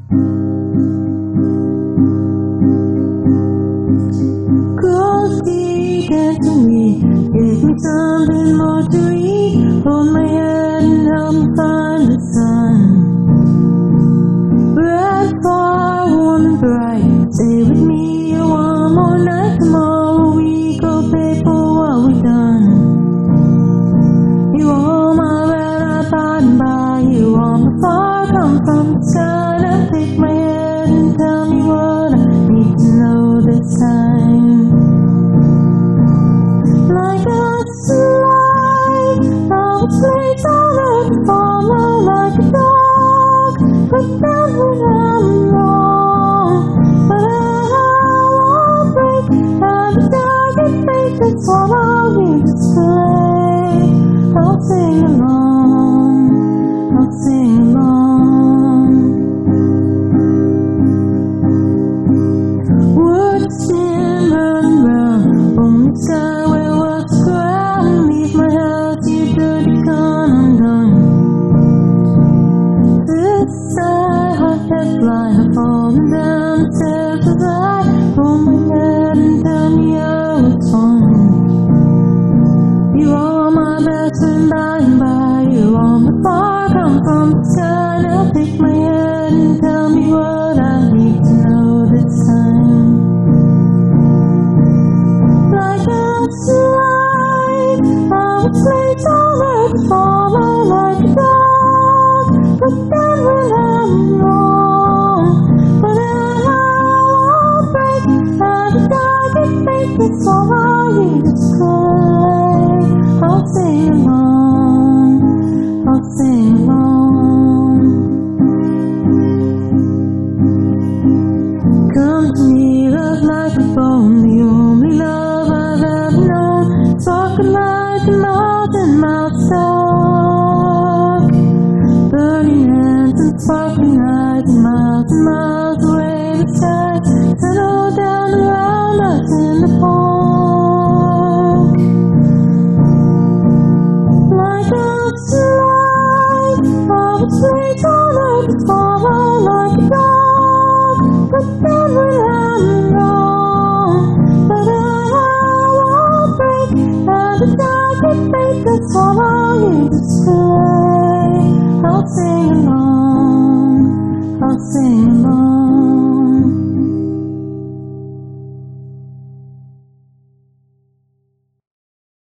Cozy, dance to me, give me something more to read. Hold my hand and help me find the sun. Bright, far, warm and bright. Stay with me one more night. Tomorrow we go pay for what we've done. You are my red eye by and by. You are my far come from the sky. Now take my hand and tell me what I need to know this time. Like a slide, I was placed on earth to follow like a dog. But then when I'm wrong, but I won't break. And the target fate, that's all I'll need to say. I'll sing along, I'll sing along. Words spin round and round, only sky where what's ground. Leave my house, you dirty con undone. This side, hot headline, I've fallen down the stairs as I hold my head and tell me how it's fun. You are my best friend by and by. You are my far come from the sky. Now take my hand and tell me what I need to know this time. Like a slide, I was placed on earth to follow like a dog. But then when I'm wrong, but then I won't break. And the target fate, that's all I need to say. I'll sing along, I'll sing along. Come to me, love like a bone, the only love I've ever known. Sparkling like a mouth and mouth stock. Burning hands and sparkling eyes and miles away the skies settle down around us in the park. Like a slide, I was placed on earth to follow like a dog. But then when I'm wrong, but then I won't break. And the target fate, that's all I need to say. I'll sing along, I'll sing along.